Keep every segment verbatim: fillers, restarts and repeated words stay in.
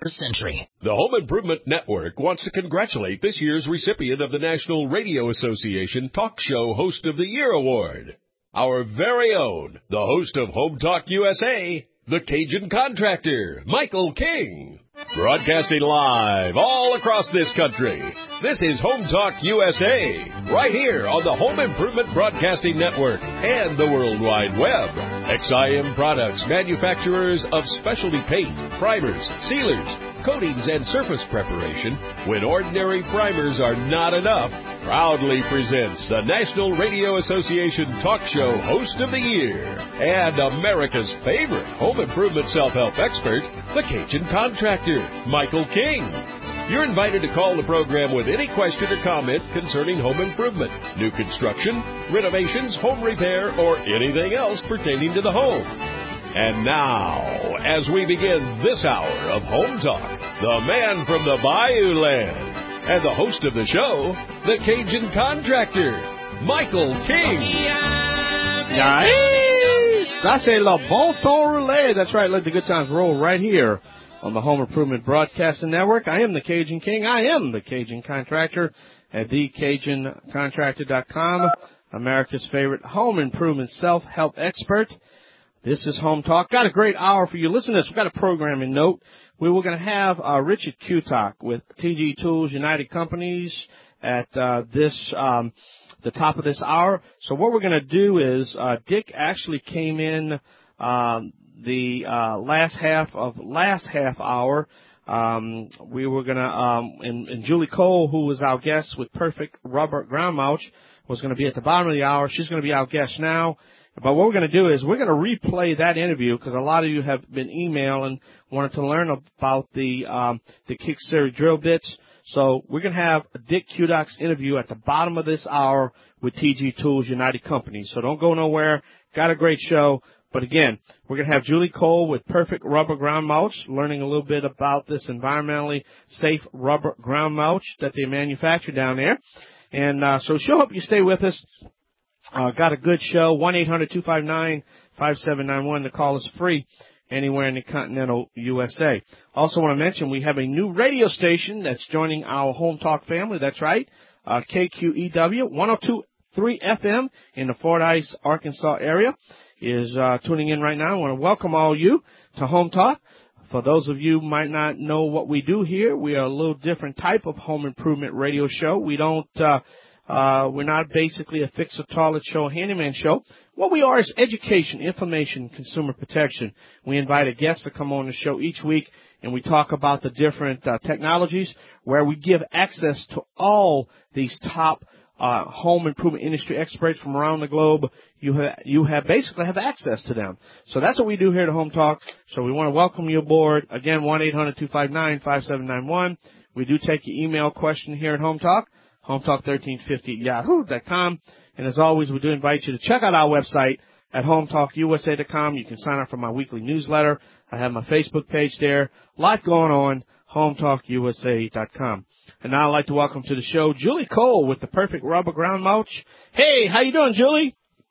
century. The Home Improvement Network wants to congratulate this year's recipient of the National Radio Association Talk Show Host of the Year Award, our very own, the host of Home Talk U S A, the Cajun Contractor, Michael King. Broadcasting live all across this country, this is Home Talk U S A, right here on the Home Improvement Broadcasting Network and the World Wide Web. X I M Products, manufacturers of specialty paint, primers, sealers, coatings, and surface preparation, when ordinary primers are not enough, proudly presents the National Radio Association Talk Show Host of the Year and America's favorite home improvement self-help expert, the Cajun Contractor, Michael King. You're invited to call the program with any question or comment concerning home improvement, new construction, renovations, home repair, or anything else pertaining to the home. And now, as we begin this hour of Home Talk, the man from the Bayou Land and the host of the show, the Cajun Contractor, Michael King. Nice. I say le bon temps roulé. That's right. Let the good times roll right here on the Home Improvement Broadcasting Network. I am the Cajun King. I am the Cajun Contractor at the cajun contractor dot com, America's favorite home improvement self-help expert. This is Home Talk. Got a great hour for you. Listen to this. We've got a programming note. We were going to have uh, Richard Kutak with T G Tools United Companies at uh, this um, the top of this hour. So what we're going to do is uh, Dick actually came in um, the uh, last half of last half hour. Um, we were going to, um, and, and Julie Cole, who was our guest with Perfect Rubber Ground Mulch, was going to be at the bottom of the hour. She's going to be our guest now. But what we're going to do is we're going to replay that interview because a lot of you have been emailing, wanted to learn about the um, the Kick Series drill bits. So we're going to have Dick Kutak's interview at the bottom of this hour with T G Tools United Companies. So don't go nowhere. Got a great show. But again, we're going to have Julie Cole with Perfect Rubber Ground Mulch, learning a little bit about this environmentally safe rubber ground mulch that they manufacture down there. And uh, so she'll hope you stay with us. Uh, got a good show, one eight hundred two five nine five seven nine one. The call is free anywhere in the continental U S A. Also want to mention we have a new radio station that's joining our Home Talk family. That's right, uh, K Q E W one oh two point three F M in the Fordyce, Arkansas area is uh, tuning in right now. I want to welcome all you to Home Talk. For those of you who might not know what we do here, we are a little different type of home improvement radio show. We don't uh, Uh, we're not basically a fix a toilet show, handyman show. What we are is education, information, consumer protection. We invite a guest to come on the show each week, and we talk about the different uh, technologies where we give access to all these top uh, home improvement industry experts from around the globe. You have, you have basically have access to them. So that's what we do here at Home Talk. So we want to welcome you aboard. Again, one eight hundred two five nine five seven nine one. We do take your email question here at Home Talk. Home Talk thirteen fifty at yahoo dot com. And as always, we do invite you to check out our website at home talk U S A dot com. You can sign up for my weekly newsletter. I have my Facebook page there. A lot going on, home talk U S A dot com. And now I'd like to welcome to the show Julie Cole with the Perfect Rubber Ground Mulch. Hey, how you doing, Julie?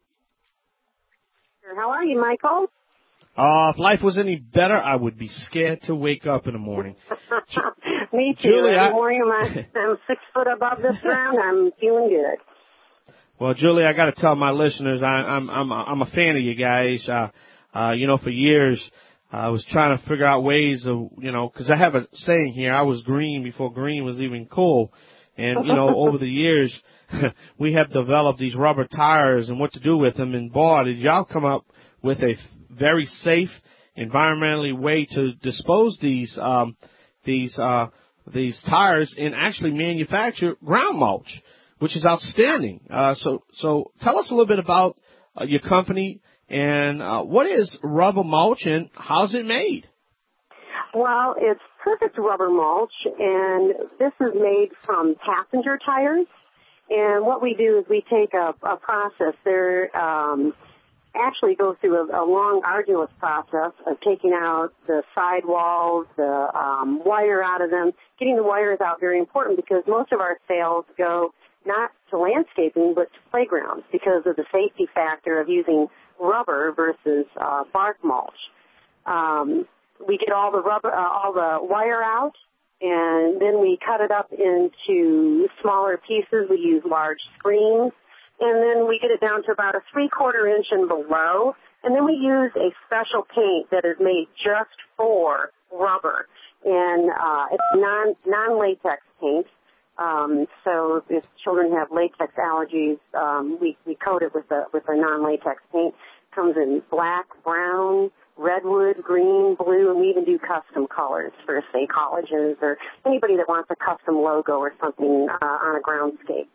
How are you, Michael? Uh, if life was any better, I would be scared to wake up in the morning. Me too. Julie, Every I... morning I'm, I'm six foot above the ground. I'm feeling good. Well, Julie, I got to tell my listeners, I, I'm I'm I'm a fan of you guys. Uh, uh, you know, for years I was trying to figure out ways of, you know, because I have a saying here: I was green before green was even cool. And you know, over the years, we have developed these rubber tires and what to do with them. And boy, did y'all come up with a very safe, environmentally way to dispose these um, these uh, these tires and actually manufacture ground mulch, which is outstanding. Uh, so so tell us a little bit about uh, your company and uh, what is rubber mulch and how's it made? Well, it's Perfect Rubber Mulch, and this is made from passenger tires. And what we do is we take a, a process there. Um, actually go through a, a long, arduous process of taking out the sidewalls, the um, wire out of them. Getting the wires out very important because most of our sales go not to landscaping but to playgrounds because of the safety factor of using rubber versus uh, bark mulch. Um, we get all the rubber, uh, all the wire out, and then we cut it up into smaller pieces. We use large screens, and then we get it down to about a three-quarter inch and below, and then we use a special paint that is made just for rubber, and uh, it's non, non-latex paint. Um, so if children have latex allergies, um, we, we coat it with a with a non-latex paint. It comes in black, brown, redwood, green, blue, and we even do custom colors for, say, colleges or anybody that wants a custom logo or something uh, on a groundscape.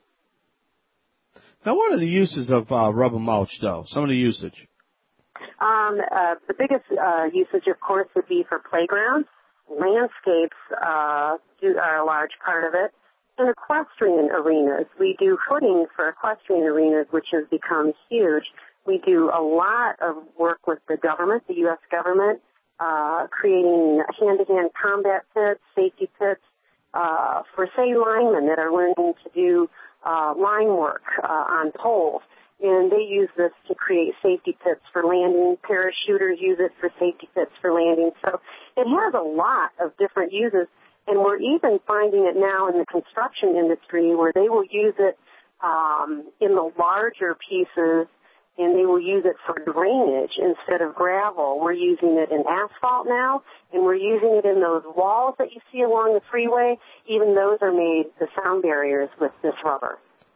Now, what are the uses of uh, rubber mulch, though? Some of the usage. Um, uh, the biggest uh, usage, of course, would be for playgrounds. Landscapes uh, do, are a large part of it. In equestrian arenas, we do footing for equestrian arenas, which has become huge. We do a lot of work with the government, the U S government, uh, creating hand-to-hand combat pits, safety pits, uh, for, say, linemen that are learning to do uh, line work uh, on poles. And they use this to create safety pits for landing. Parachuters use it for safety pits for landing. So it has a lot of different uses. And we're even finding it now in the construction industry where they will use it um, in the larger pieces, and they will use it for drainage instead of gravel. We're using it in asphalt now, and we're using it in those walls that you see along the freeway. Even those are made the sound barriers with this rubber.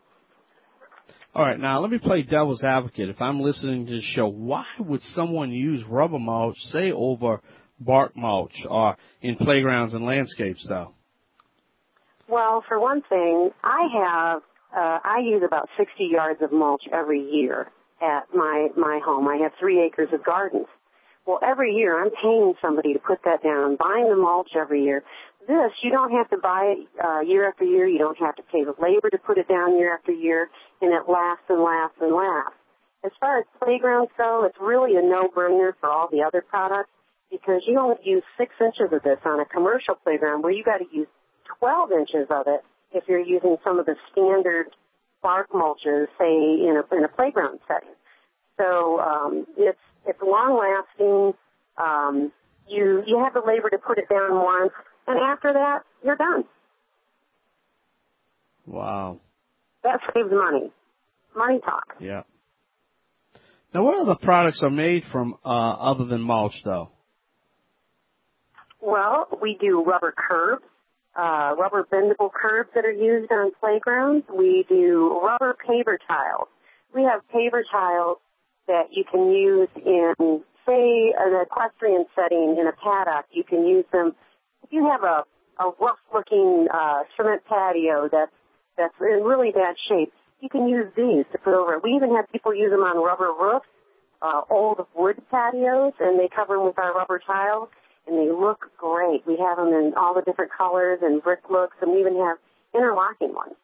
All right, now let me play devil's advocate. If I'm listening to the show, why would someone use rubber mulch, say, over bark mulch or in playgrounds and landscapes, though? Well, for one thing, I have, uh, I use about sixty yards of mulch every year at my, my home. I have three acres of gardens. Well, every year I'm paying somebody to put that down, buying the mulch every year. This, you don't have to buy it uh, year after year. You don't have to pay the labor to put it down year after year, and it lasts and lasts and lasts. As far as playgrounds go, it's really a no-brainer for all the other products because you only use six inches of this on a commercial playground where you got to use twelve inches of it if you're using some of the standard bark mulches, say, in a, in a playground setting. So um, it's it's long-lasting. Um, you you have the labor to put it down once, and after that, you're done. Wow. That saves money. Money talk. Yeah. Now, what other products are made from uh, other than mulch, though? Well, we do rubber curbs, uh, rubber bendable curbs that are used on playgrounds. We do rubber paver tiles. We have paver tiles that you can use in, say, an equestrian setting in a paddock. You can use them. If you have a, a rough-looking uh, cement patio that's, that's in really bad shape, you can use these to put over it. We even have people use them on rubber roofs, uh, old wood patios, and they cover them with our rubber tiles, and they look great. We have them in all the different colors and brick looks, and we even have interlocking ones.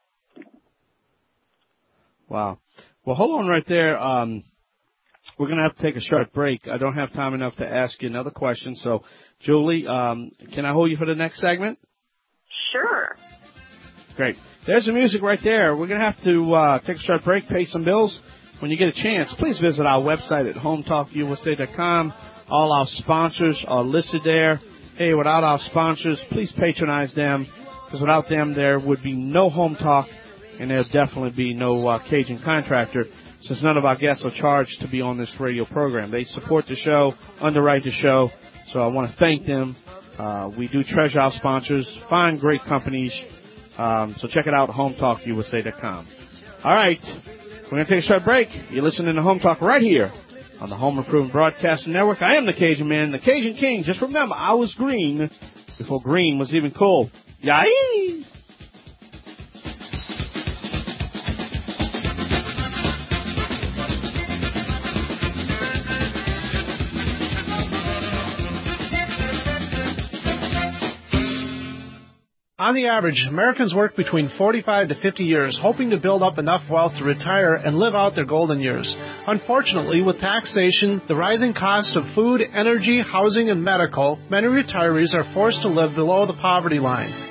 Wow. Well, hold on right there. Um, we're going to have to take a short break. I don't have time enough to ask you another question. So, Julie, um, can I hold you for the next segment? Sure. Great. There's the music right there. We're going to have to uh, take a short break, pay some bills. When you get a chance, please visit our website at home talk u s a dot com. All our sponsors are listed there. Hey, without our sponsors, please patronize them, because without them, there would be no Home Talk, and there'll definitely be no uh, Cajun Contractor, since none of our guests are charged to be on this radio program. They support the show, underwrite the show, so I want to thank them. Uh, we do treasure our sponsors, find great companies, um, so check it out, home talk u s a dot com. All right, we're going to take a short break. You're listening to Home Talk right here on the Home Improvement Broadcasting Network. I am the Cajun Man, the Cajun King. Just remember, I was green before green was even cool. Yay! On the average, Americans work between forty-five to fifty years, hoping to build up enough wealth to retire and live out their golden years. Unfortunately, with taxation, the rising cost of food, energy, housing, and medical, many retirees are forced to live below the poverty line.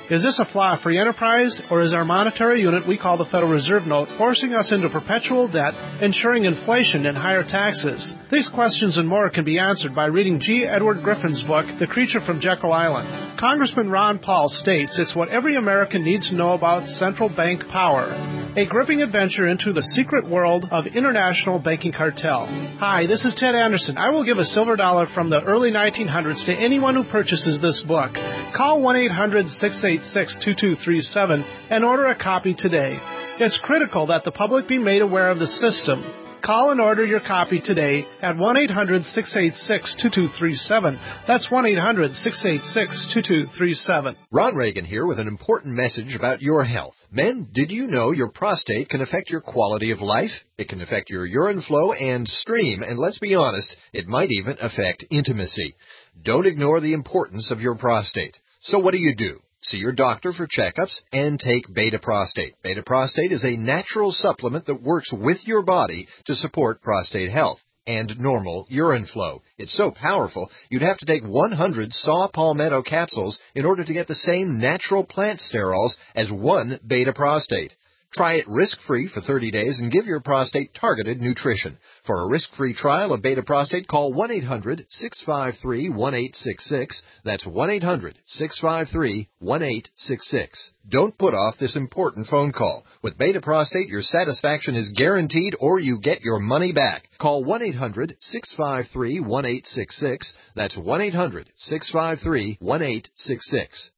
Is this a flaw-free enterprise, or is our monetary unit we call the Federal Reserve Note forcing us into perpetual debt, ensuring inflation and higher taxes? These questions and more can be answered by reading G. Edward Griffin's book, The Creature from Jekyll Island. Congressman Ron Paul states it's what every American needs to know about central bank power. A gripping adventure into the secret world of international banking cartel. Hi, this is Ted Anderson. I will give a silver dollar from the early nineteen hundreds to anyone who purchases this book. Call one eight hundred six eight six two two three seven and order a copy today. It's critical that the public be made aware of the system. Call and order your copy today at one eight hundred six eight six two two three seven. That's one eight hundred six eight six two two three seven. Ron Reagan here with an important message about your health. Men, did you know your prostate can affect your quality of life? It can affect your urine flow and stream, and let's be honest, it might even affect intimacy. Don't ignore the importance of your prostate. So what do you do? See your doctor for checkups and take Beta Prostate. Beta Prostate is a natural supplement that works with your body to support prostate health and normal urine flow. It's so powerful, you'd have to take one hundred saw palmetto capsules in order to get the same natural plant sterols as one Beta Prostate. Try it risk-free for thirty days and give your prostate targeted nutrition. For a risk-free trial of Beta Prostate, call one eight hundred six five three one eight six six. That's one eight hundred six five three one eight six six. Don't put off this important phone call. With Beta Prostate, your satisfaction is guaranteed or you get your money back. Call one eight hundred six five three one eight six six. That's one eight hundred six five three one eight six six.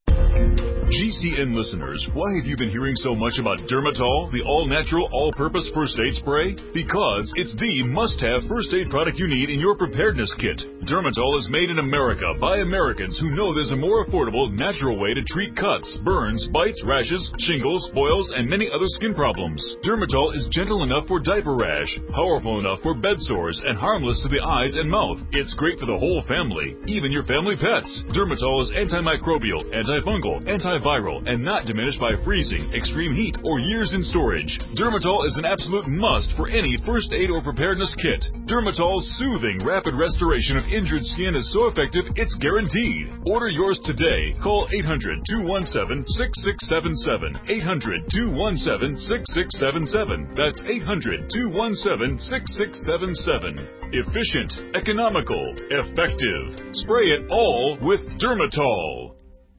G C N listeners, why have you been hearing so much about Dermatol, the all-natural, all-purpose first aid spray? Because it's the must-have first aid product you need in your preparedness kit. Dermatol is made in America by Americans who know there's a more affordable, natural way to treat cuts, burns, bites, rashes, shingles, boils, and many other skin problems. Dermatol is gentle enough for diaper rash, powerful enough for bed sores, and harmless to the eyes and mouth. It's great for the whole family, even your family pets. Dermatol is antimicrobial, antifungal, antiviral, and not diminished by freezing, extreme heat, or years in storage. Dermatol is an absolute must for any first aid or preparedness kit. Dermatol's soothing, rapid restoration of injured skin is so effective, it's guaranteed. Order yours today. Call eight hundred two one seven six six seven seven. eight hundred two one seven six six seven seven. That's eight hundred two one seven six six seven seven. Efficient, economical, effective. Spray it all with Dermatol.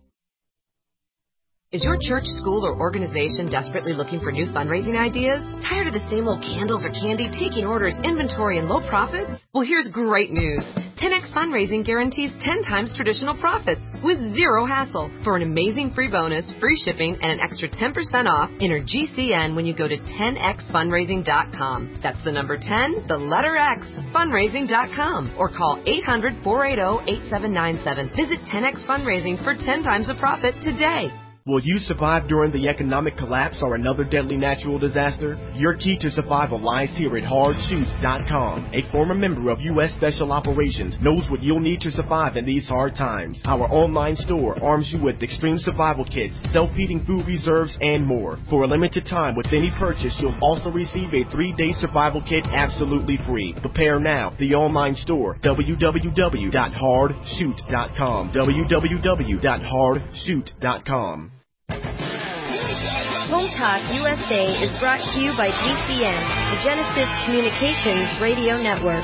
Is your church, school, or organization desperately looking for new fundraising ideas? Tired of the same old candles or candy, taking orders, inventory, and low profits? Well, here's great news. ten X Fundraising guarantees ten times traditional profits with zero hassle. For an amazing free bonus, free shipping, and an extra ten percent off, enter G C N when you go to ten x fundraising dot com. That's the number ten, the letter X, fundraising dot com. Or call eight hundred four eight zero eight seven nine seven. Visit ten X Fundraising for ten times the profit today. Will you survive during the economic collapse or another deadly natural disaster? Your key to survival lies here at hard shoot dot com. A former member of U S Special Operations knows what you'll need to survive in these hard times. Our online store arms you with extreme survival kits, self-heating food reserves, and more. For a limited time, with any purchase, you'll also receive a three-day survival kit absolutely free. Prepare now. The online store, w w w dot hard shoot dot com. w w w dot hard shoot dot com. Home Talk U S A is brought to you by G C N, the Genesis Communications Radio Network.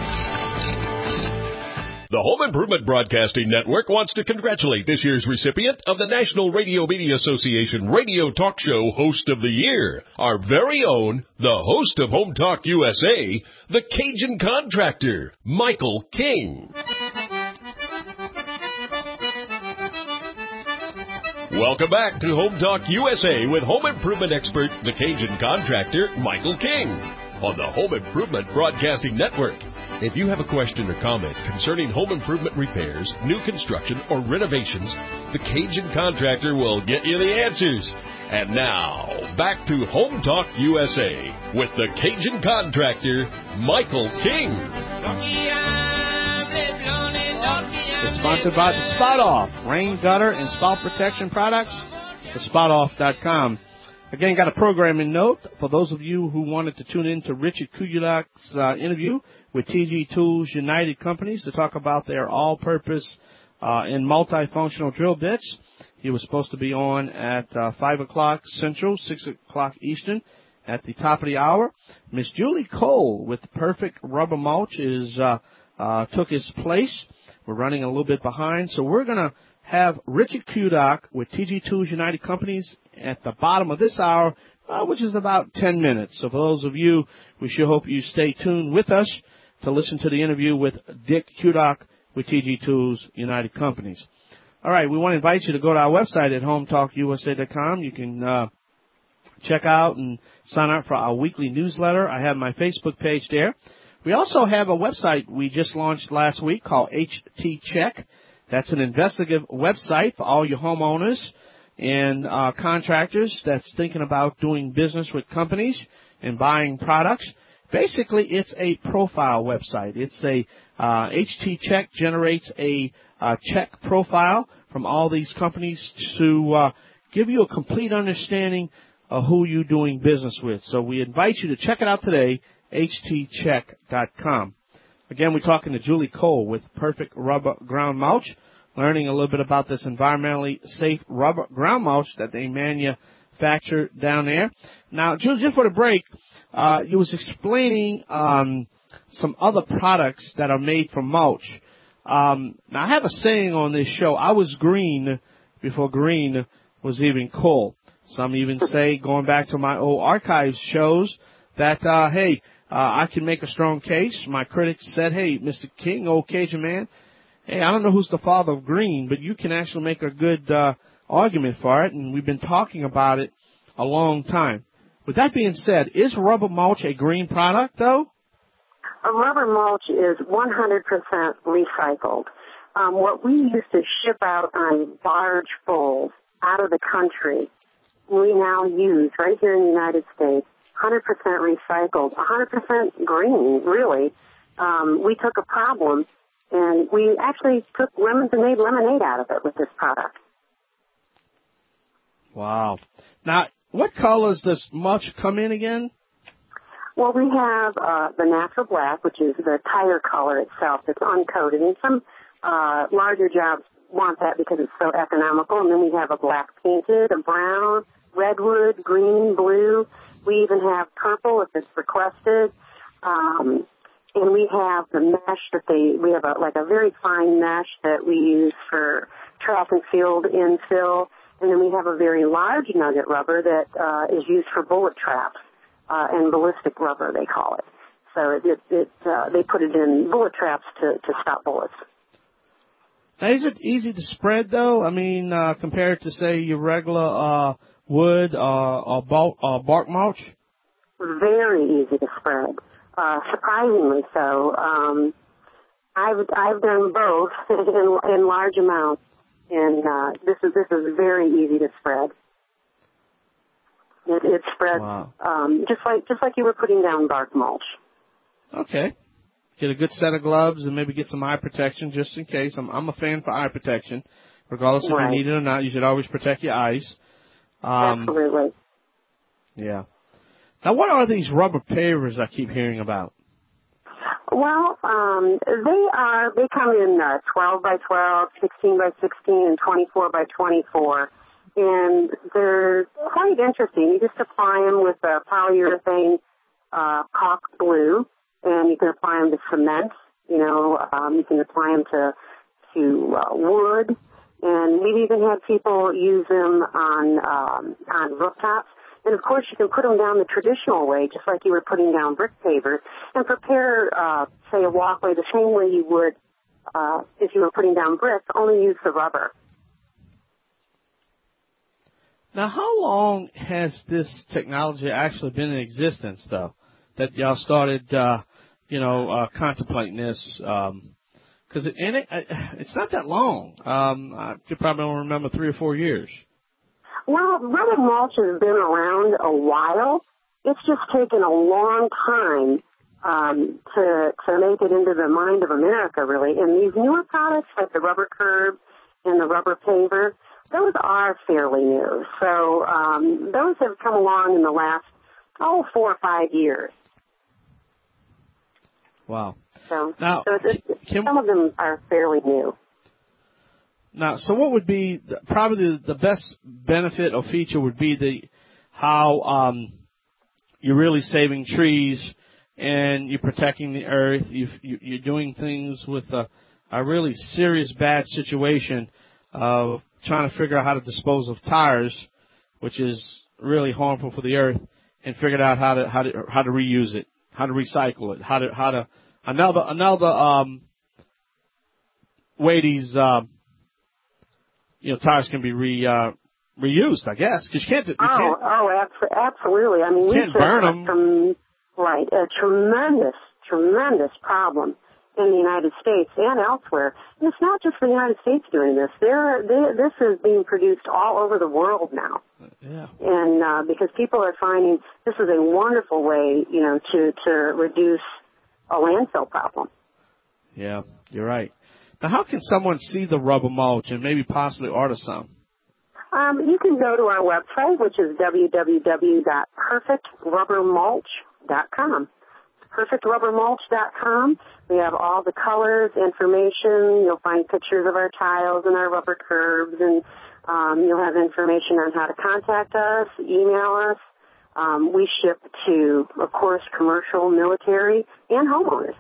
The Home Improvement Broadcasting Network wants to congratulate this year's recipient of the National Radio Media Association Radio Talk Show Host of the Year, our very own, the host of Home Talk U S A, the Cajun Contractor, Michael King. Welcome back to Home Talk U S A with home improvement expert, the Cajun Contractor, Michael King, on the Home Improvement Broadcasting Network. If you have a question or comment concerning home improvement repairs, new construction, or renovations, the Cajun Contractor will get you the answers. And now, back to Home Talk U S A with the Cajun Contractor, Michael King. It's sponsored by the Spot Off, rain, gutter, and spout protection products, the spot off dot com. Again, got a programming note for those of you who wanted to tune in to Richard Kujulak's uh, interview with T G Tools United Companies to talk about their all-purpose uh, and multifunctional drill bits. He was supposed to be on at uh, five o'clock Central, six o'clock Eastern at the top of the hour. Miss Julie Cole with Perfect Rubber Mulch is uh, uh, took his place. We're running a little bit behind, so we're going to have Richard Kudak with T G Tools United Companies at the bottom of this hour, uh, which is about ten minutes. So for those of you, we sure hope you stay tuned with us to listen to the interview with Dick Kudak with T G Tools United Companies. All right, we want to invite you to go to our website at home talk U S A dot com. You can uh, check out and sign up for our weekly newsletter. I have my Facebook page there. We also have a website we just launched last week called H T Check. That's an investigative website for all your homeowners and uh, contractors that's thinking about doing business with companies and buying products. Basically, it's a profile website. It's a uh, H T Check generates a uh, check profile from all these companies to uh, give you a complete understanding of who you're doing business with. So we invite you to check it out today, H T check dot com. Again, we're talking to Julie Cole with Perfect Rubber Ground Mulch, learning a little bit about this environmentally safe rubber ground mulch that they manufacture down there. Now, Julie, just for the break, uh, you was explaining um, some other products that are made from mulch. Um, now, I have a saying on this show, I was green before green was even cool. Some even say, going back to my old archives shows, that, uh, hey, Uh, I can make a strong case. My critics said, hey, Mister King, old Cajun man, hey, I don't know who's the father of green, but you can actually make a good uh, argument for it, and we've been talking about it a long time. With that being said, is rubber mulch a green product, though? A rubber mulch is one hundred percent recycled. Um, what we used to ship out on barge fulls out of the country, we now use right here in the United States. one hundred percent recycled, one hundred percent green, really. Um, we took a problem, and we actually took lemons and made lemonade out of it with this product. Wow. Now, what colors does mulch come in again? Well, we have uh, the natural black, which is the tire color itself. It's uncoated, and some uh, larger jobs want that because it's so economical. And then we have a black painted, a brown, redwood, green, blue. We even have purple if it's requested. Um, and we have the mesh that they, we have a, like a very fine mesh that we use for track and field infill. And then we have a very large nugget rubber that uh, is used for bullet traps uh, and ballistic rubber, they call it. So it, it, it uh, they put it in bullet traps to, to stop bullets. Now, is it easy to spread, though? I mean, uh, compared to, say, your regular uh, wood uh, or, bulk, or bark mulch? Very easy to spread. Uh, surprisingly so. Um, I've I've done both in, in large amounts, and uh, this is this is very easy to spread. It, it spreads wow. um, just like just like you were putting down bark mulch. Okay. Get a good set of gloves and maybe get some eye protection just in case. I'm I'm a fan for eye protection, regardless if right. you need it or not. You should always protect your eyes. Um, Absolutely. Yeah. Now, what are these rubber pavers I keep hearing about? Well, um, they are, they come in uh, twelve by twelve, sixteen by sixteen, and twenty-four by twenty-four. And they're quite interesting. You just apply them with a polyurethane uh, caulk glue, and you can apply them to cement. You know, um, you can apply them to, to uh, wood. And we've even had people use them on, um, on rooftops. And, of course, you can put them down the traditional way, just like you were putting down brick pavers, and prepare, uh, say, a walkway the same way you would uh, if you were putting down bricks, only use the rubber. Now, how long has this technology actually been in existence, though, that y'all started, uh, you know, uh, contemplating this? Um, because it, and it, it's not that long. Um, I could probably only remember three or four years. Well, rubber mulch has been around a while. It's just taken a long time um, to to make it into the mind of America, really. And these newer products, like the rubber curb and the rubber paver, those are fairly new. So um, those have come along in the last, oh, four or five years. Wow. So, now, so it's, can, some of them are fairly new. Now, so what would be the, probably the, the best benefit or feature would be the how um, you're really saving trees and you're protecting the earth. You've, you, you're doing things with a, a really serious bad situation of trying to figure out how to dispose of tires, which is really harmful for the earth, and figured out how to how to how to reuse it, how to recycle it, how to how to another another um, way these uh, you know tires can be re uh, reused, I guess, because you can't. You oh, can't, oh, absolutely. I mean, we can't burn them. From, right, a tremendous, tremendous problem in the United States and elsewhere. And it's not just the United States doing this. There, this is being produced all over the world now. Yeah. And uh, because people are finding this is a wonderful way, you know, to to reduce a landfill problem. Yeah, you're right. Now, how can someone see the rubber mulch and maybe possibly order some? Um, you can go to our website, which is w w w dot perfect rubber mulch dot com. perfect rubber mulch dot com. We have all the colors, information. You'll find pictures of our tiles and our rubber curbs, and um, you'll have information on how to contact us, email us. Um, we ship to, of course, commercial, military, and homeowners.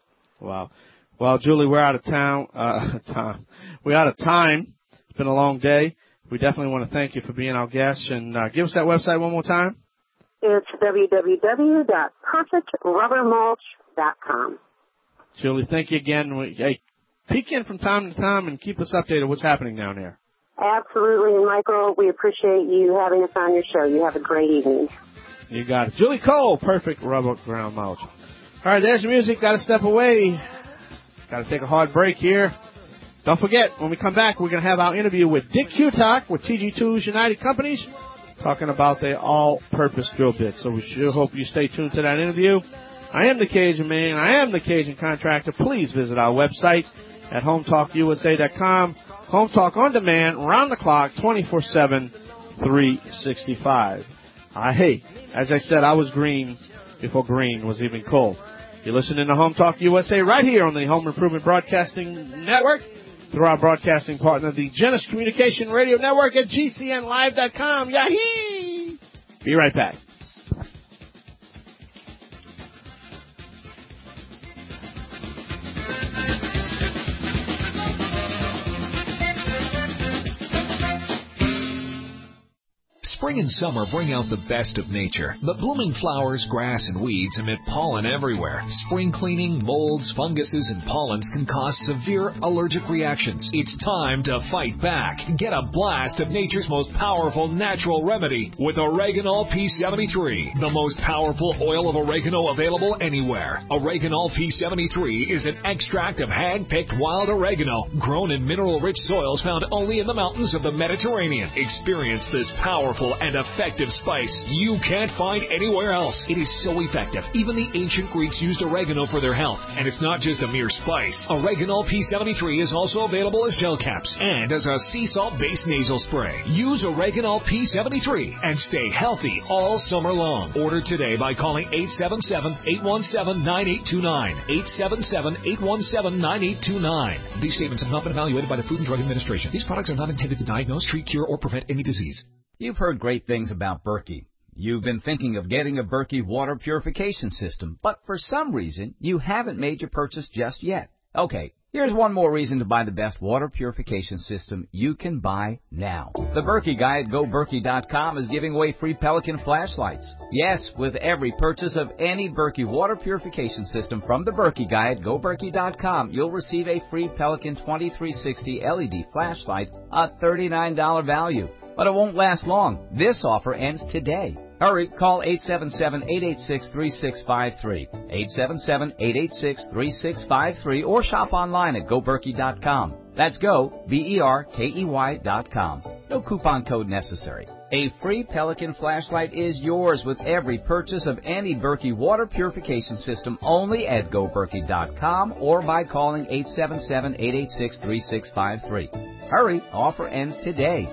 Wow. Well, Julie, we're out of town. Uh, time. We're out of time. It's been a long day. We definitely want to thank you for being our guest. And uh, give us that website one more time. It's w w w dot perfect rubber mulch dot com. Julie, thank you again. We, hey, peek in from time to time and keep us updated on what's happening down there. Absolutely. And, Michael, we appreciate you having us on your show. You have a great evening. You got it. Julie Cole, Perfect Rubber Ground Mulch. All right, there's the music. Got to step away. Got to take a hard break here. Don't forget, when we come back, we're going to have our interview with Dick Kutak with T G two's United Companies, talking about their all-purpose drill bits. So we sure hope you stay tuned to that interview. I am the Cajun Man. I am the Cajun Contractor. Please visit our website at home talk u s a dot com. Home Talk on demand, round the clock, twenty-four seven, three sixty-five. Uh, hey, as I said, I was green before green was even cool. You're listening to Home Talk U S A right here on the Home Improvement Broadcasting Network through our broadcasting partner, the Genesis Communication Radio Network at G C N live dot com. Yahee! Be right back. Spring and summer bring out the best of nature, but blooming flowers, grass, and weeds emit pollen everywhere. Spring cleaning, molds, funguses, and pollens can cause severe allergic reactions. It's time to fight back. Get a blast of nature's most powerful natural remedy with Oreganol P seventy-three, the most powerful oil of oregano available anywhere. Oreganol P seventy-three is an extract of hand-picked wild oregano grown in mineral-rich soils found only in the mountains of the Mediterranean. Experience this powerful and effective spice you can't find anywhere else. It is so effective. Even the ancient Greeks used oregano for their health. And it's not just a mere spice. Oreganol P seventy-three is also available as gel caps and as a sea salt-based nasal spray. Use Oreganol P seventy-three and stay healthy all summer long. Order today by calling eight seven seven, eight one seven, nine eight two nine. eight seven seven, eight one seven, nine eight two nine. These statements have not been evaluated by the Food and Drug Administration. These products are not intended to diagnose, treat, cure, or prevent any disease. You've heard great things about Berkey. You've been thinking of getting a Berkey water purification system, but for some reason, you haven't made your purchase just yet. Okay, here's one more reason to buy the best water purification system you can buy now. The Berkey guy at Go Berkey dot com is giving away free Pelican flashlights. Yes, with every purchase of any Berkey water purification system from the Berkey guy at Go Berkey dot com, you'll receive a free Pelican twenty-three sixty L E D flashlight, a thirty-nine dollars value. But it won't last long. This offer ends today. Hurry, call eight seven seven, eight eight six, three six five three, eight seven seven, eight eight six, three six five three, or shop online at Go Berkey dot com. That's Go, B E R K E Y dot com. No coupon code necessary. A free Pelican flashlight is yours with every purchase of any Berkey water purification system only at Go Berkey dot com or by calling eight seven seven, eight eight six, three six five three. Hurry, offer ends today.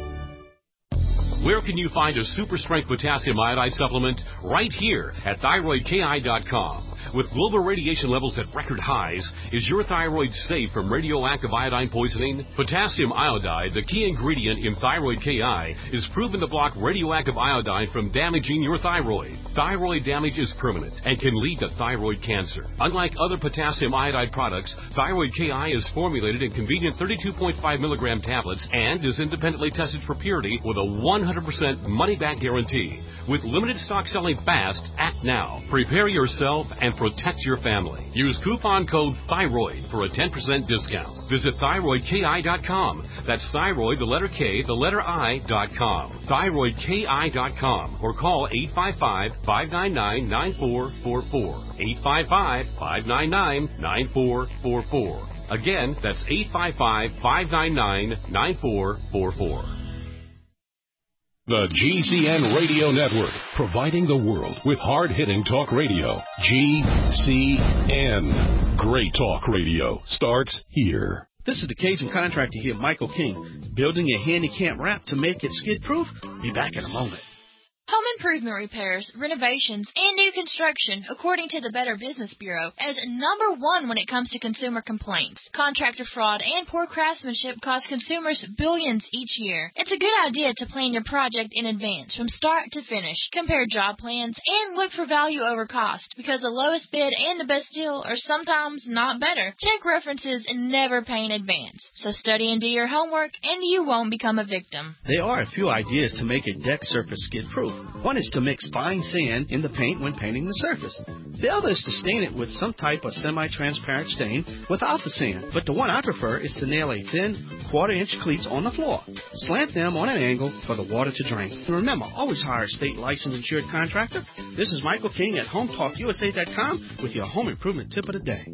Where can you find a super strength potassium iodide supplement? Right here at thyroid K I dot com. With global radiation levels at record highs, is your thyroid safe from radioactive iodine poisoning? Potassium iodide, the key ingredient in Thyroid K I, is proven to block radioactive iodine from damaging your thyroid. Thyroid damage is permanent and can lead to thyroid cancer. Unlike other potassium iodide products, Thyroid K I is formulated in convenient thirty-two point five milligram tablets and is independently tested for purity with a one hundred percent money-back guarantee. With limited stock selling fast, act now. Prepare yourself and protect your family. Use coupon code THYROID for a ten percent discount. Visit thyroid k i dot com. That's thyroid, the letter K, the letter I, dot com. thyroid k i dot com or call eight five five, five nine nine, nine four four four. eight five five, five nine nine, nine four four four. Again, that's eight five five, five nine nine, nine four four four. The G C N Radio Network, providing the world with hard-hitting talk radio. G C N. Great talk radio starts here. This is the Cajun contractor here, Michael King, building a handicap ramp to make it skid-proof. Be back in a moment. Home improvement repairs, renovations, and new construction, according to the Better Business Bureau, as number one when it comes to consumer complaints. Contractor fraud and poor craftsmanship cost consumers billions each year. It's a good idea to plan your project in advance, from start to finish. Compare job plans and look for value over cost, because the lowest bid and the best deal are sometimes not better. Check references and never pay in advance. So study and do your homework, and you won't become a victim. There are a few ideas to make a deck surface skid-proof. One is to mix fine sand in the paint when painting the surface. The other is to stain it with some type of semi-transparent stain without the sand. But the one I prefer is to nail a thin quarter-inch cleats on the floor. Slant them on an angle for the water to drain. And remember, always hire a state licensed insured contractor. This is Michael King at home talk u s a dot com with your home improvement tip of the day.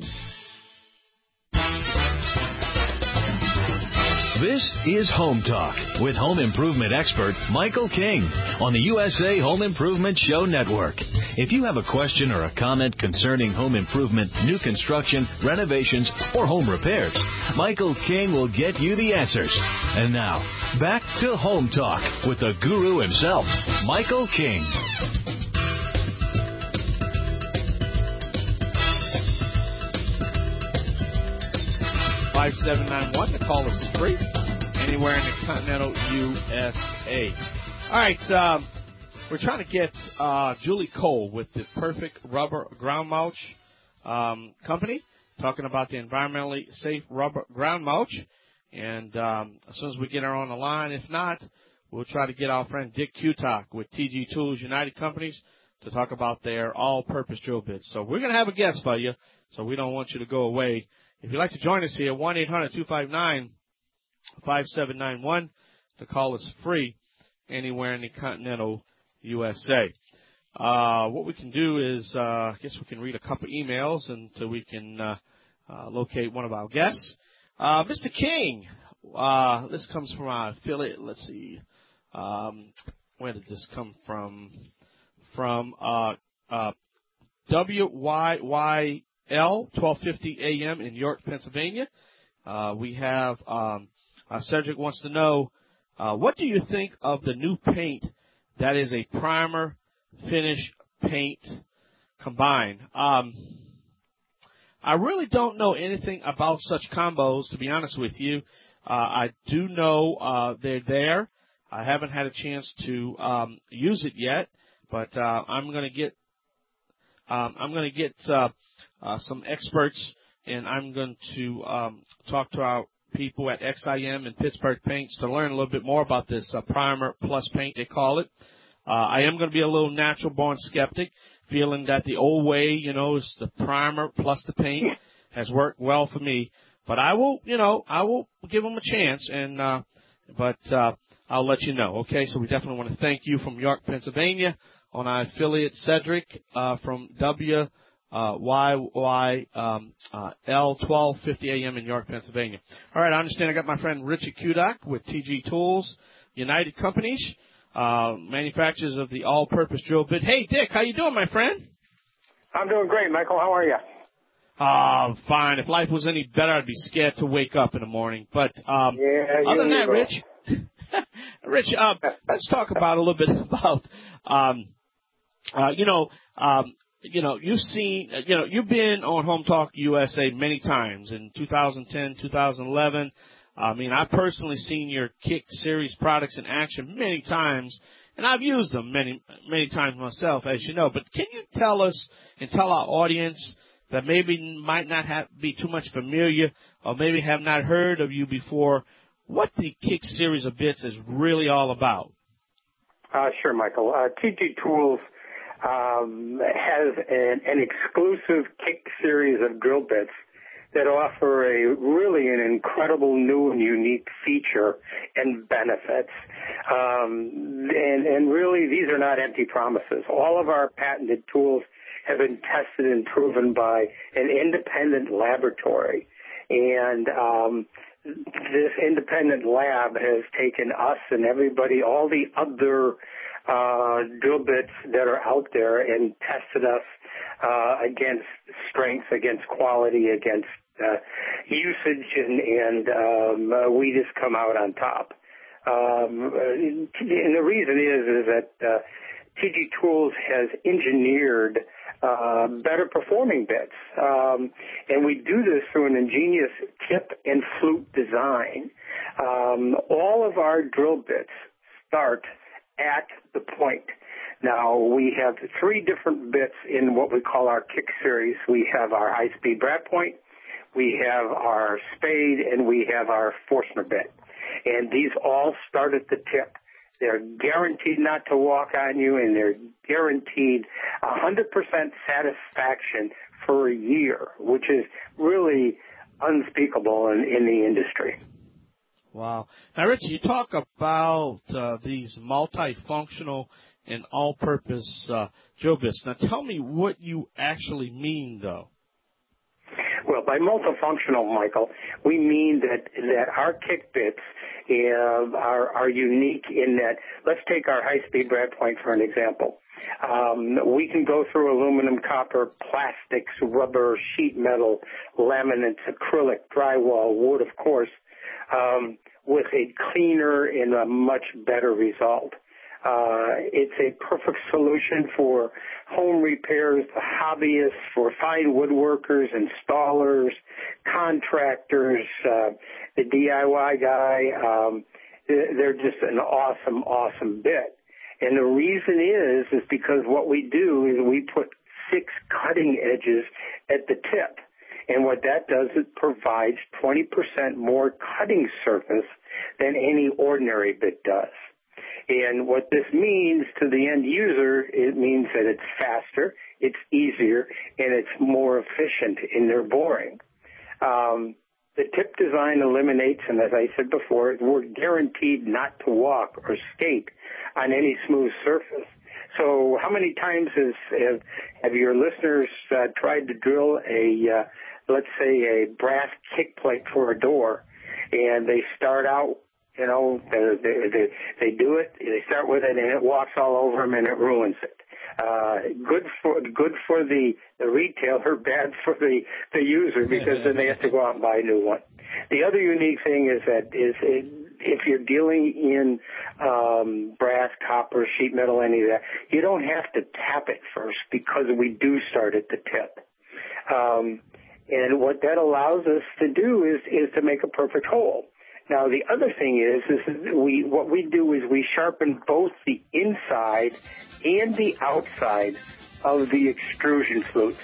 This is Home Talk with home improvement expert Michael King on the U S A Home Improvement Show Network. If you have a question or a comment concerning home improvement, new construction, renovations, or home repairs, Michael King will get you the answers. And now, back to Home Talk with the guru himself, Michael King. five seven nine one. The call is free anywhere in the continental U S A. All right, um, we're trying to get uh, Julie Cole with the Perfect Rubber Ground Mulch um, Company, talking about the environmentally safe rubber ground mulch. And um, as soon as we get her on the line, if not, we'll try to get our friend Dick Kutak with T G Tools United Companies to talk about their all-purpose drill bits. So we're going to have a guest for you, so we don't want you to go away. If you'd like to join us here, one eight hundred two five nine five seven nine one. The call is free anywhere in the continental U S A. Uh, what we can do is, uh, I guess we can read a couple emails until we can uh, uh, locate one of our guests. Uh, Mister King, uh, this comes from our affiliate. Let's see. Um, where did this come from? From uh, uh, W Y Y L, twelve fifty A M in York, Pennsylvania. Uh, we have, um, uh, Cedric wants to know, uh, what do you think of the new paint that is a primer, finish, paint combined? Um, I really don't know anything about such combos, to be honest with you. Uh, I do know, uh, they're there. I haven't had a chance to, um, use it yet, but, uh, I'm gonna get, um, I'm gonna get, uh, Uh, some experts, and I'm going to um, talk to our people at X I M and Pittsburgh Paints to learn a little bit more about this uh, primer plus paint, they call it. Uh, I am going to be a little natural-born skeptic, feeling that the old way, you know, is the primer plus the paint has worked well for me. But I will, you know, I will give them a chance, and uh, but uh, I'll let you know, okay? So we definitely want to thank you from York, Pennsylvania, on our affiliate Cedric uh, from W. Uh, Y Y um, uh, L, twelve fifty A M in York, Pennsylvania. All right, I understand I got my friend Richard Kudak with T G Tools United Companies, uh, manufacturers of the all-purpose drill bit. Hey, Dick, how you doing, my friend? I'm doing great, Michael. How are you? Uh, fine. If life was any better, I'd be scared to wake up in the morning. But um, yeah, other than that, Rich, Rich, um, let's talk about a little bit about, um, uh, you know, um, you know, you've seen, you know, you've been on Home Talk U S A many times in two thousand ten, two thousand eleven. I mean, I've personally seen your Kick Series products in action many times, and I've used them many, many times myself, as you know. But can you tell us and tell our audience that maybe might not have be too much familiar or maybe have not heard of you before, what the Kick Series of bits is really all about? Uh, sure, Michael. Uh, T G Tools um, has an, an exclusive Kick Series of drill bits that offer a really an incredible new and unique feature and benefits. Um, and, and really, these are not empty promises. All of our patented tools have been tested and proven by an independent laboratory. And um, this independent lab has taken us and everybody, all the other uh, drill bits that are out there, and tested us uh, against strength, against quality, against uh, usage, and, and um, uh, we just come out on top. Um, and the reason is is that uh, T G Tools has engineered uh, better performing bits, um, and we do this through an ingenious tip and flute design. Um, all of our drill bits start at the point. Now, we have three different bits in what we call our Kick Series. We have our high-speed Brad Point, we have our spade, and we have our Forstner bit. And these all start at the tip. They're guaranteed not to walk on you, and they're guaranteed one hundred percent satisfaction for a year, which is really unspeakable in, in the industry. Wow. Now, Richie, you talk about uh, these multifunctional and all-purpose uh, drill bits. Now, tell me what you actually mean, though. Well, by multifunctional, Michael, we mean that that our kick bits uh, are, are unique in that, let's take our high-speed Brad Point for an example. Um, we can go through aluminum, copper, plastics, rubber, sheet metal, laminates, acrylic, drywall, wood, of course, um, with a cleaner and a much better result. Uh, it's a perfect solution for home repairs, the hobbyists, for fine woodworkers, installers, contractors, uh, the D I Y guy. Um, they're just an awesome, awesome bit. And the reason is, is because what we do is we put six cutting edges at the tip. And what that does, it provides twenty percent more cutting surface than any ordinary bit does. And what this means to the end user, it means that it's faster, it's easier, and it's more efficient in their boring. Um, the tip design eliminates, and as I said before, we're guaranteed not to walk or skate on any smooth surface. So how many times has, have, have your listeners uh, tried to drill a, uh, let's say, a brass kick plate for a door, and they start out, you know, they, they, they, they do it, they start with it, and it walks all over them, and it ruins it. Uh, good for good for the, the retailer, bad for the, the user, because then they have to go out and buy a new one. The other unique thing is that is it, if you're dealing in um, brass, copper, sheet metal, any of that, you don't have to tap it first because we do start at the tip. Um, and what that allows us to do is is to make a perfect hole. Now, the other thing is, is we what we do is we sharpen both the inside and the outside of the extrusion flutes.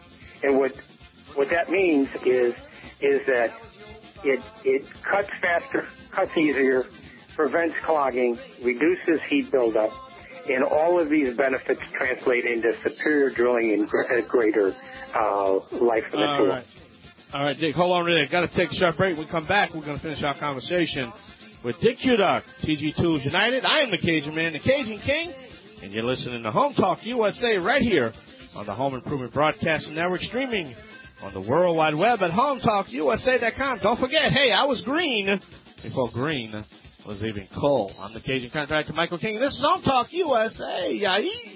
And what what that means is is that it it cuts faster, cuts easier, prevents clogging, reduces heat buildup, and all of these benefits translate into superior drilling and greater uh, life of the all tool. Right. All right, Dick, hold on a minute. Got to take a short break. When we come back, we're going to finish our conversation with Dick Kudak, T G Tools United. I am the Cajun Man, the Cajun King, and you're listening to Home Talk U S A right here on the Home Improvement Broadcasting Network, streaming on the World Wide Web at home talk U S A dot com. Don't forget, hey, I was green before green was even coal. I'm the Cajun Contractor, Michael King. This is Home Talk U S A. Yay!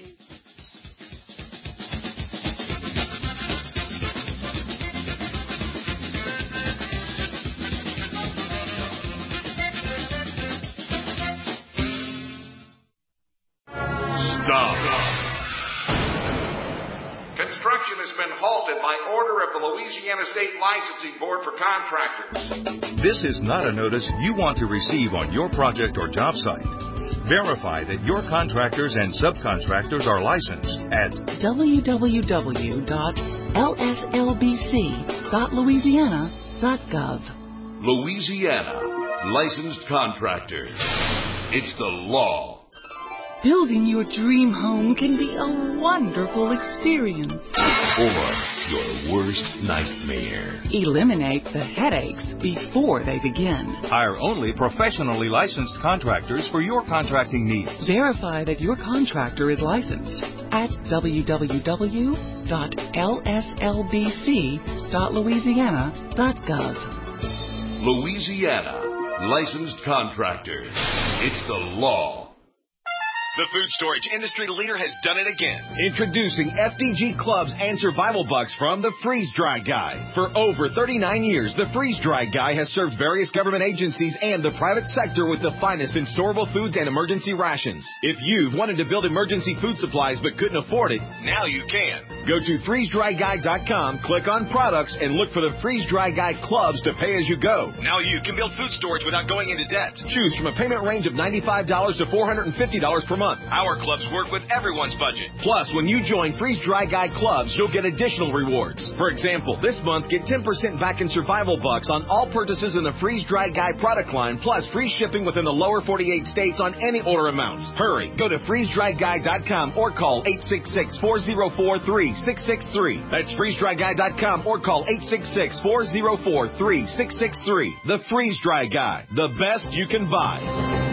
construction has been halted by order of the Louisiana State Licensing Board for Contractors. This is not a notice you want to receive on your project or job site. Verify that your contractors and subcontractors are licensed at w w w dot l s l b c dot louisiana dot gov. Louisiana Licensed Contractors. It's the law. Building your dream home can be a wonderful experience. Or your worst nightmare. Eliminate the headaches before they begin. Hire only professionally licensed contractors for your contracting needs. Verify that your contractor is licensed at w w w dot l s l b c dot louisiana dot gov. Louisiana Licensed Contractors. It's the law. The food storage industry leader has done it again. Introducing F D G Clubs and Survival Bucks from the Freeze Dry Guy. For over thirty-nine years, the Freeze Dry Guy has served various government agencies and the private sector with the finest in storable foods and emergency rations. If you've wanted to build emergency food supplies but couldn't afford it, now you can. Go to freeze dry guy dot com, click on products, and look for the Freeze Dry Guy Clubs to pay as you go. Now you can build food storage without going into debt. Choose from a payment range of ninety-five dollars to four hundred fifty dollars per month. Our clubs work with everyone's budget. Plus, when you join Freeze Dry Guy Clubs, you'll get additional rewards. For example, this month, get ten percent back in Survival Bucks on all purchases in the Freeze Dry Guy product line, plus free shipping within the lower forty-eight states on any order amounts. Hurry, go to freeze dry guy dot com or call eight six six, four zero four, three six six three. That's freeze dry guy dot com or call eight six six, four zero four, three six six three. The Freeze Dry Guy, the best you can buy.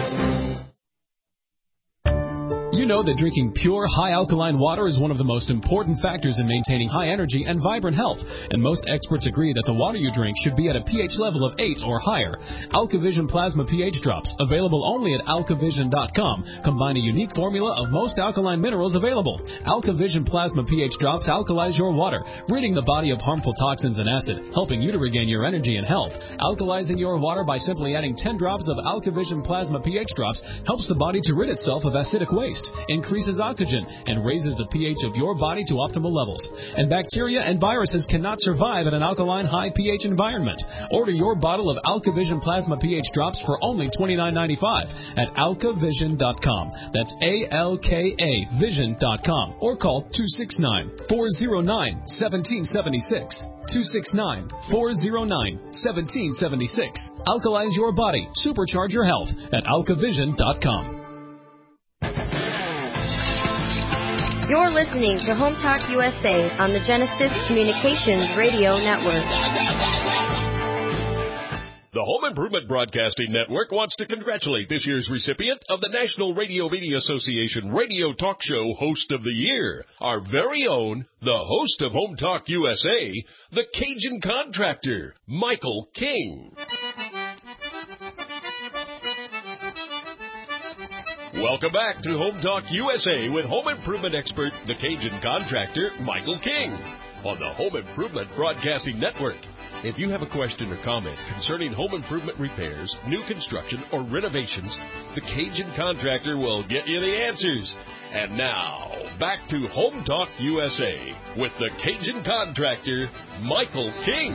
You know that drinking pure, high alkaline water is one of the most important factors in maintaining high energy and vibrant health, and most experts agree that the water you drink should be at a pH level of eight or higher. AlkaVision Plasma pH Drops, available only at alkavision dot com, combine a unique formula of most alkaline minerals available. AlkaVision Plasma pH Drops alkalize your water, ridding the body of harmful toxins and acid, helping you to regain your energy and health. Alkalizing your water by simply adding ten drops of AlkaVision Plasma pH Drops helps the body to rid itself of acidic waste, increases oxygen, and raises the pH of your body to optimal levels. And bacteria and viruses cannot survive in an alkaline high pH environment. Order your bottle of AlkaVision Plasma pH Drops for only twenty-nine ninety-five at alkavision dot com. That's A L K A vision dot com. Or call two six nine, four zero nine, one seven seven six. two six nine, four zero nine, one seven seven six. Alkalize your body. Supercharge your health at alkavision dot com. You're listening to Home Talk U S A on the Genesis Communications Radio Network. The Home Improvement Broadcasting Network wants to congratulate this year's recipient of the National Radio Media Association Radio Talk Show Host of the Year, our very own, the host of Home Talk U S A, the Cajun Contractor, Michael King. Welcome back to Home Talk U S A with home improvement expert, the Cajun Contractor, Michael King, on the Home Improvement Broadcasting Network. If you have a question or comment concerning home improvement repairs, new construction, or renovations, the Cajun Contractor will get you the answers. And now, back to Home Talk U S A with the Cajun Contractor, Michael King.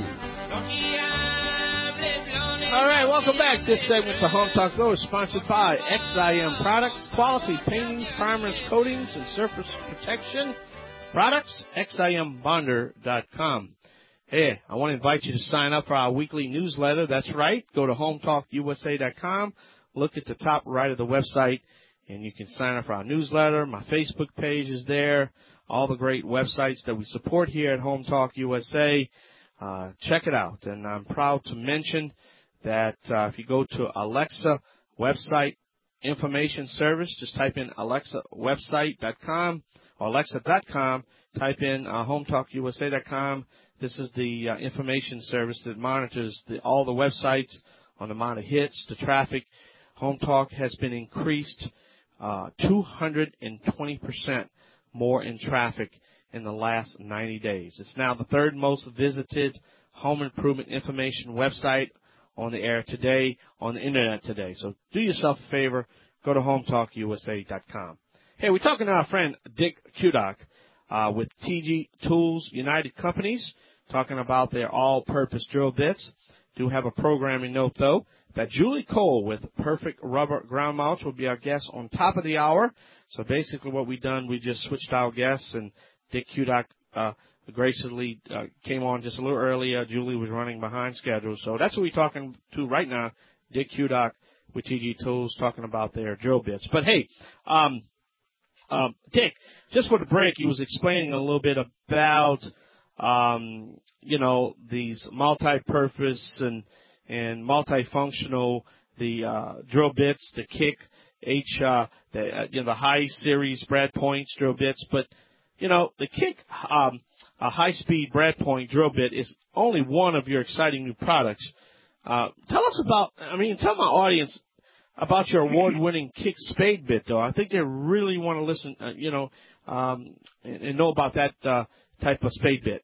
All right, welcome back. This segment of Home Talk Go is sponsored by X I M Products, quality paintings, primers, coatings, and surface protection products. X I M bonder dot com. Hey, I want to invite you to sign up for our weekly newsletter. That's right. Go to home talk u s a dot com. Look at the top right of the website, and you can sign up for our newsletter. My Facebook page is there. All the great websites that we support here at Home Talk U S A. Uh, check it out. And I'm proud to mention that uh, if you go to Alexa website information service, just type in alexa website dot com or alexa dot com, type in uh, home talk u s a dot com. This is the uh, information service that monitors the, all the websites on the amount of hits, the traffic. Home Talk has been increased uh, two hundred twenty percent more in traffic in the last ninety days. It's now the third most visited home improvement information website on the air today, on the internet today. So do yourself a favor, go to home talk u s a dot com. Hey, we're talking to our friend Dick Kudak uh, with T G Tools United Companies, talking about their all-purpose drill bits. Do have a programming note, though, that Julie Cole with Perfect Rubber Ground Mounts will be our guest on top of the hour. So basically what we've done, we just switched our guests, and Dick Kudak uh, graciously uh, came on just a little early. Uh, Julie was running behind schedule. So that's what we're talking to right now, Dick Kudak with T G Tools, talking about their drill bits. But, hey, um, um, Dick, just for the break, he was explaining a little bit about – Um, you know, these multi-purpose and, and multifunctional, the, uh, drill bits, the kick, H, uh, the, uh, you know, the high series Brad Points drill bits. But, you know, the kick, um, a high-speed Brad Point drill bit is only one of your exciting new products. Uh, tell us about, I mean, tell my audience about your award-winning kick spade bit, though. I think they really want to listen, uh, you know, um, and, and know about that, uh, type of spade bit.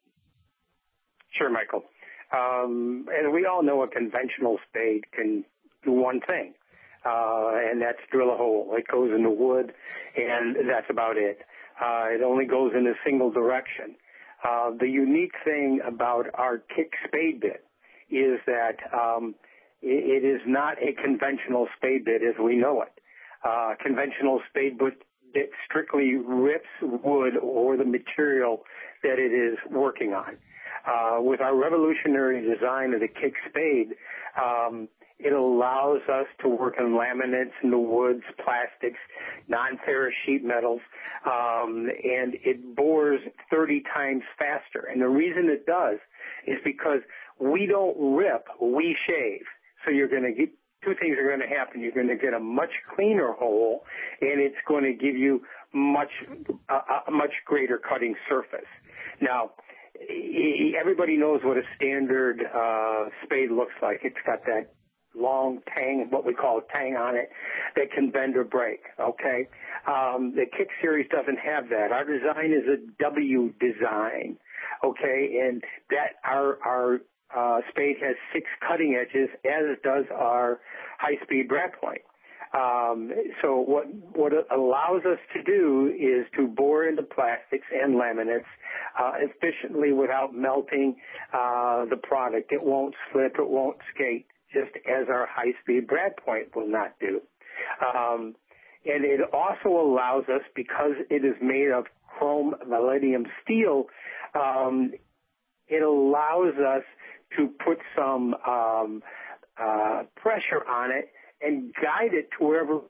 Sure, Michael. Um, and we all know a conventional spade can do one thing, uh, and that's drill a hole. It goes in the wood, and that's about it. Uh, it only goes in a single direction. Uh, the unique thing about our kick spade bit is that um, it, it is not a conventional spade bit as we know it. Uh, conventional spade bit it strictly rips wood or the material that it is working on. Uh, with our revolutionary design of the kick spade, um, it allows us to work on laminates, in the woods, plastics, non-ferrous sheet metals, um, and it bores thirty times faster. And the reason it does is because we don't rip, we shave. So you're going to get two things are going to happen. You're going to get a much cleaner hole, and it's going to give you much uh, a much greater cutting surface. Now, everybody knows what a standard uh, spade looks like. It's got that long tang, what we call a tang on it, that can bend or break, okay? Um, the Kick Series doesn't have that. Our design is a W design, okay? And that our our uh, spade has six cutting edges, as does our high-speed Brad Point. Um, so what what it allows us to do is to bore into plastics and laminates uh, efficiently without melting uh, the product. It won't slip, it won't skate, just as our high-speed Brad Point will not do. Um, and it also allows us, because it is made of chrome palladium steel, um, it allows us to put some um, uh, pressure on it and guide it to wherever.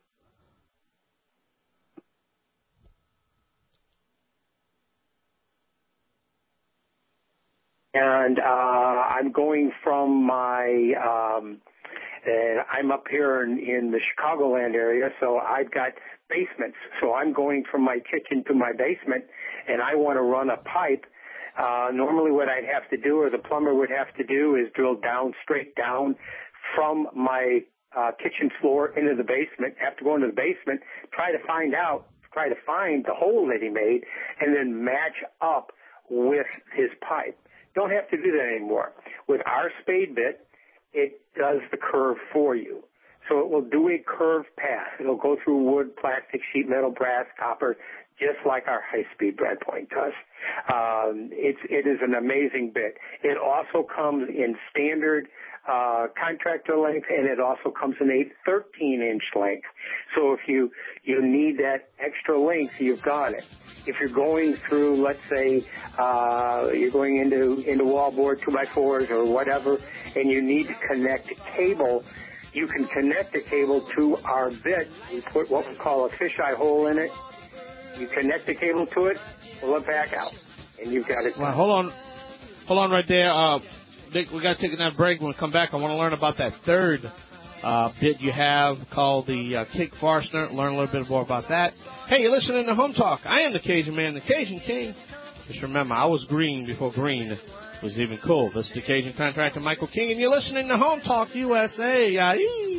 And uh, I'm going from my, um, and I'm up here in, in the Chicagoland area, so I've got basements. So I'm going from my kitchen to my basement, and I want to run a pipe. Uh, normally what I'd have to do, or the plumber would have to do, is drill down, straight down from my uh, kitchen floor into the basement, have to go into the basement, try to find out, try to find the hole that he made, and then match up with his pipe. Don't have to do that anymore. With our spade bit, it does the curve for you. So it will do a curved path. It'll go through wood, plastic, sheet metal, brass, copper, just like our high-speed Brad Point does. Um, it's, it is an amazing bit. It also comes in standard uh, contractor length, and it also comes in a thirteen-inch length. So if you, you need that extra length, you've got it. If you're going through, let's say, uh, you're going into, into wallboard, two by fours or whatever, and you need to connect a cable, you can connect the cable to our bit. We put what we call a fisheye hole in it. You connect the cable to it, pull it back out, and you've got it. Well, hold on. Hold on right there. Uh, Dick, we got to take that break. When we come back, I want to learn about that third uh, bit you have called the uh, Kick Forstner. Learn a little bit more about that. Hey, you're listening to Home Talk. I am the Cajun Man, the Cajun King. Just remember, I was green before green was even cool. This is the Cajun Contractor, Michael King, and you're listening to Home Talk U S A. Yee.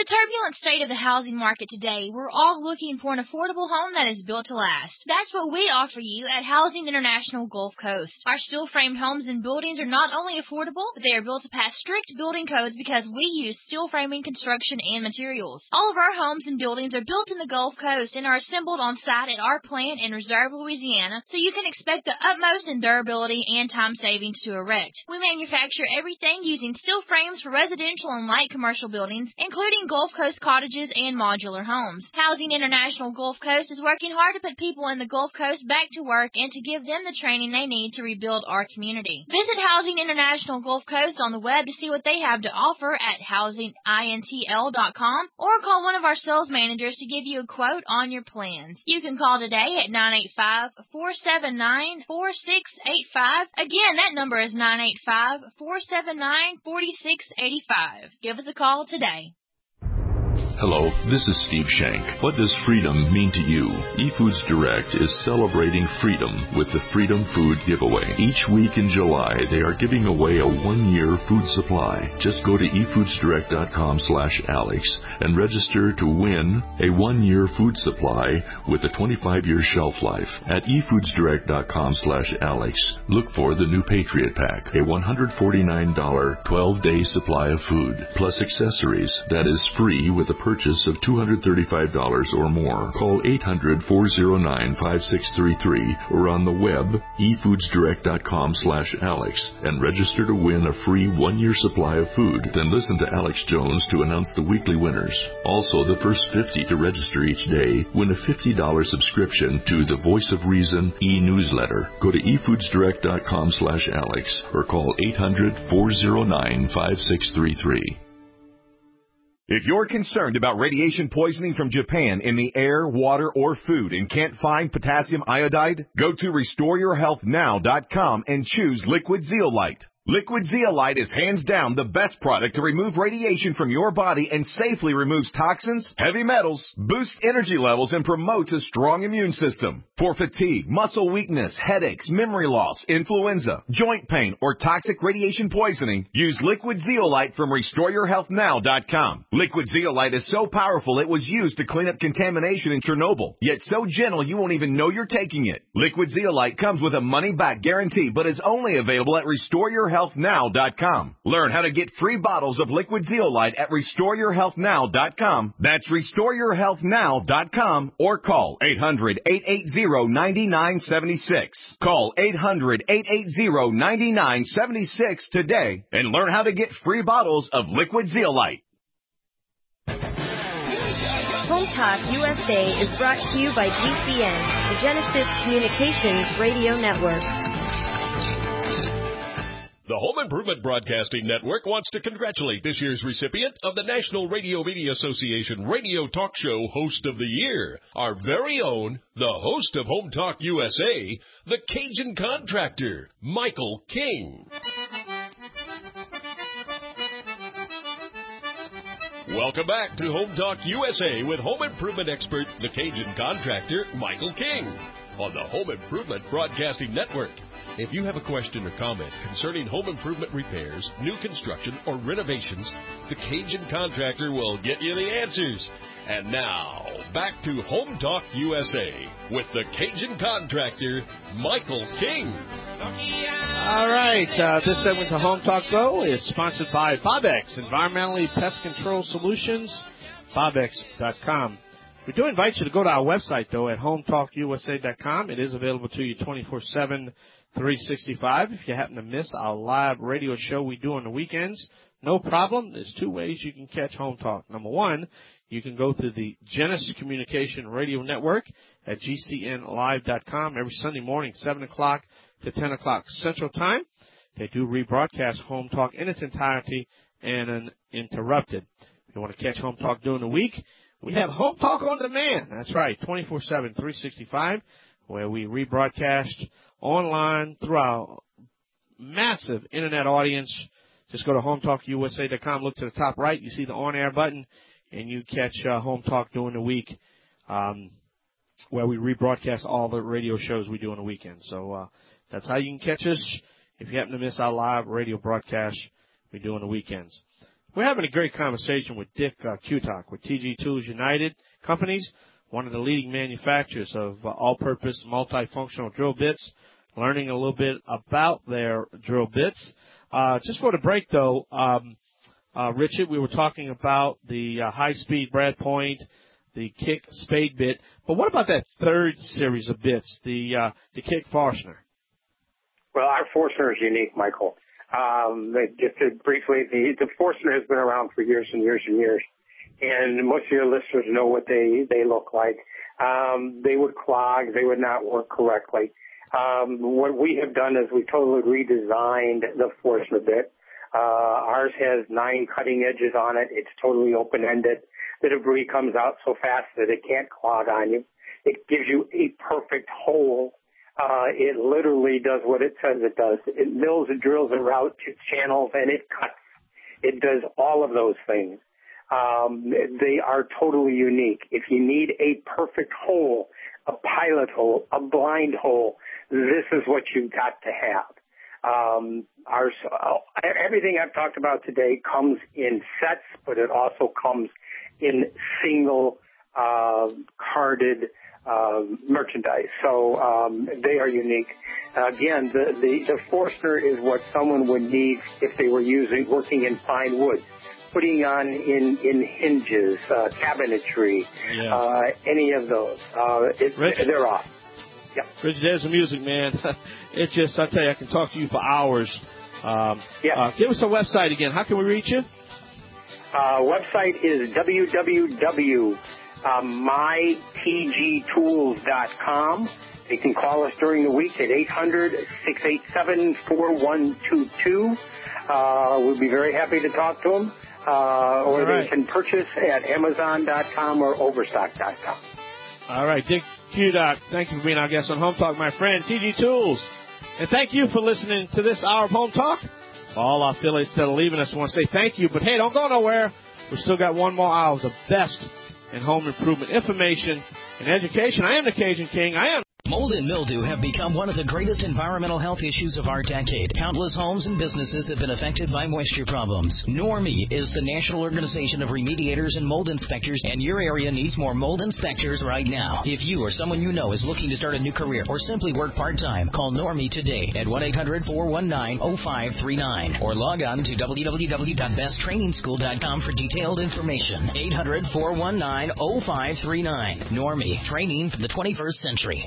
the turbulent state of the housing market today, we're all looking for an affordable home that is built to last. That's what we offer you at Housing International Gulf Coast. Our steel-framed homes and buildings are not only affordable, but they are built to pass strict building codes because we use steel framing, construction, and materials. All of our homes and buildings are built in the Gulf Coast and are assembled on site at our plant in Reserve, Louisiana, so you can expect the utmost in durability and time savings to erect. We manufacture everything using steel frames for residential and light commercial buildings, including Gulf Coast cottages and modular homes. Housing International Gulf Coast is working hard to put people in the Gulf Coast back to work and to give them the training they need to rebuild our community. Visit Housing International Gulf Coast on the web to see what they have to offer at housing intl dot com or call one of our sales managers to give you a quote on your plans. You can call today at nine eight five, four seven nine, four six eight five. Again, that number is nine eight five, four seven nine, four six eight five. Give us a call today. Hello, this is Steve Shank. What does freedom mean to you? eFoods Direct is celebrating freedom with the Freedom Food Giveaway. Each week in July, they are giving away a one-year food supply. Just go to e foods direct dot com slash alex and register to win a one-year food supply with a twenty-five year shelf life. At e foods direct dot com slash alex, look for the new Patriot Pack, a one hundred forty-nine dollars twelve day supply of food, plus accessories that is free with a purchase of two hundred thirty-five dollars or more. Call eight hundred, four oh nine, five six three three or on the web e foods direct dot com slash alex and register to win a free one-year supply of food. Then listen to Alex Jones to announce the weekly winners. Also, the first fifty to register each day win a fifty dollars subscription to the Voice of Reason e-newsletter. Go to e foods direct dot com slash alex or call eight hundred, four oh nine, five six three three. If you're concerned about radiation poisoning from Japan in the air, water, or food and can't find potassium iodide, go to restore your health now dot com and choose Liquid Zeolite. Liquid Zeolite is hands down the best product to remove radiation from your body and safely removes toxins, heavy metals, boosts energy levels, and promotes a strong immune system. For fatigue, muscle weakness, headaches, memory loss, influenza, joint pain, or toxic radiation poisoning, use Liquid Zeolite from restore your health now dot com. Liquid Zeolite is so powerful it was used to clean up contamination in Chernobyl, yet so gentle you won't even know you're taking it. Liquid Zeolite comes with a money-back guarantee, but is only available at restore your health now dot com. Learn how to get free bottles of Liquid Zeolite at restore your health now dot com. That's restore your health now dot com or call eight hundred, eight eight zero, nine nine seven six. Call eight hundred, eight eight zero, nine nine seven six today and learn how to get free bottles of Liquid Zeolite. Home Talk U S A is brought to you by G C N, the Genesis Communications Radio Network. The Home Improvement Broadcasting Network wants to congratulate this year's recipient of the National Radio Media Association Radio Talk Show Host of the Year, our very own, the host of Home Talk U S A, the Cajun Contractor, Michael King. Welcome back to Home Talk U S A with home improvement expert, the Cajun Contractor, Michael King, on the Home Improvement Broadcasting Network. If you have a question or comment concerning home improvement repairs, new construction, or renovations, the Cajun Contractor will get you the answers. And now, back to Home Talk U S A with the Cajun Contractor, Michael King. All right, uh, this segment of Home Talk, though, is sponsored by Bobex, Environmentally Pest Control Solutions, bobex dot com. We do invite you to go to our website, though, at home talk u s a dot com. It is available to you twenty-four seven, three sixty-five. If you happen to miss our live radio show we do on the weekends, no problem. There's two ways you can catch Home Talk. Number one, you can go to the Genesis Communication Radio Network at g c n live dot com every Sunday morning, seven o'clock to ten o'clock Central Time. They do rebroadcast Home Talk in its entirety and uninterrupted. If you want to catch Home Talk during the week, we have Home Talk on Demand. That's right, twenty-four seven, three sixty-five, where we rebroadcast online through our massive Internet audience. Just go to home talk u s a dot com, look to the top right, you see the on-air button, and you catch uh, Home Talk during the week, um, where we rebroadcast all the radio shows we do on the weekend. So uh, that's how you can catch us if you happen to miss our live radio broadcast we do on the weekends. We're having a great conversation with Dick uh, Kutak with T G Tools United Companies, one of the leading manufacturers of uh, all-purpose multifunctional drill bits, learning a little bit about their drill bits. Uh, just for the break, though, um, uh, Richard, we were talking about the uh, high-speed Brad Point, the Kick spade bit, but what about that third series of bits, the uh, the Kick Forstner? Well, our Forstner is unique, Michael. Um, just to briefly, the, the Forstner has been around for years and years and years, and most of your listeners know what they, they look like. Um, they would clog. They would not work correctly. Um, what we have done is we totally redesigned the Forstner bit. Uh, ours has nine cutting edges on it. It's totally open-ended. The debris comes out so fast that it can't clog on you. It gives you a perfect hole. Uh, it literally does what it says it does. It mills and drills and routes, it channels, and it cuts. It does all of those things. Um, they are totally unique. If you need a perfect hole, a pilot hole, a blind hole, this is what you've got to have. Um, our, everything I've talked about today comes in sets, but it also comes in single uh, carded uh, merchandise. So um, they are unique. Uh, again, the, the, the Forstner is what someone would need if they were using working in fine wood, putting on in, in hinges, uh, cabinetry, yeah. uh, any of those. Uh, it, they're off. Yeah. Richard, there's the music, man. It just, I tell you, I can talk to you for hours. Um, yeah. Uh, give us a website again. How can we reach you? Uh, website is w w w dot my t g tools dot com. They can call us during the week at eight hundred, six eight seven, four one two two. Uh, we'll be very happy to talk to them. Uh, or right. They can purchase at amazon dot com or overstock dot com. All right, Dick Kutak, thank you for being our guest on Home Talk, my friend, T G Tools. And thank you for listening to this hour of Home Talk. For all our affiliates that are leaving us, I want to say thank you. But, hey, don't go nowhere. We've still got one more hour of the best in home improvement information and education. I am the Cajun King. I am. Mold and mildew have become one of the greatest environmental health issues of our decade. Countless homes and businesses have been affected by moisture problems. Normie is the National Organization of Remediators and Mold Inspectors, and your area needs more mold inspectors right now. If you or someone you know is looking to start a new career or simply work part-time, call Normie today at one eight hundred, four one nine, oh five three nine or log on to w w w dot best training school dot com for detailed information. eight hundred, four one nine, oh five three nine. Normie, training for the twenty-first century.